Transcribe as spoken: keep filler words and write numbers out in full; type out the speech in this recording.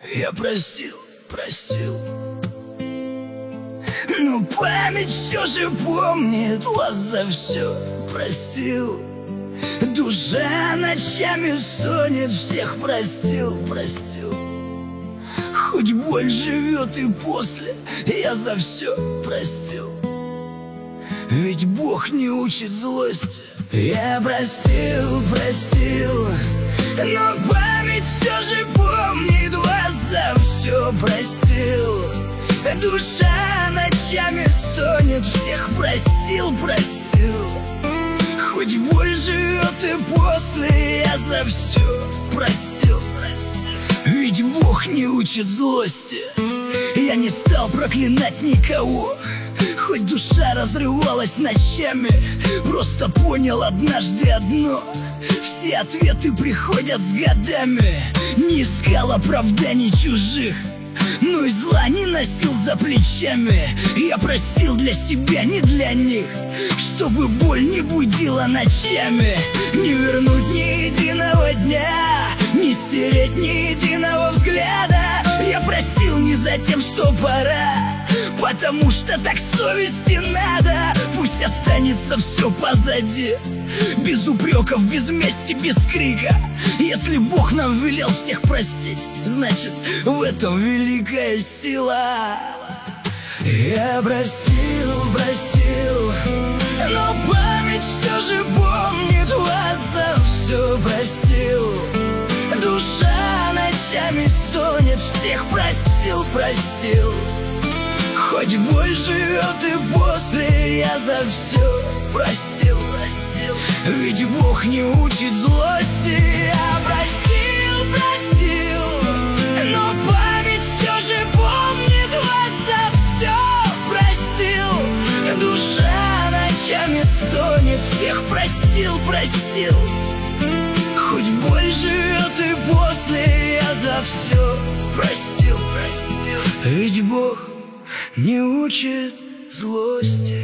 Я простил, простил, но память все же помнит вас за все. Простил, душа ночами стонет, всех простил, простил. Хоть боль живет и после, я за все простил. Ведь Бог не учит злости. Я простил, простил, но память все же помнит вас за все. Простил, душа ночами стонет, всех простил, простил. Хоть боль живет и после, я за все простил. Ведь Бог не учит злости. Я не стал проклинать никого, хоть душа разрывалась ночами. Просто понял однажды одно: все ответы приходят с годами. Не искал оправданий чужих, но и зла не носил за плечами. Я простил для себя, не для них, чтобы боль не будила ночами. Не вернуть ни единого дня, не стереть ни единого взгляда. Я простил не за тем, что пора, потому что так совести надо. Пусть останется все позади, без упреков, без мести, без крика. Если Бог нам велел всех простить, значит в этом великая сила. Я простил, простил, но память все же помнит вас за все. Простил, душа ночами стонет, всех простил, простил. Хоть боль живет и после, я за все простил, простил. Ведь Бог не учит злости. Я простил, простил, но память все же помнит вас за все. Простил, душа ночами стонет, всех простил, простил. Хоть боль живет и после, я за все простил, простил. Ведь Бог не учит злости.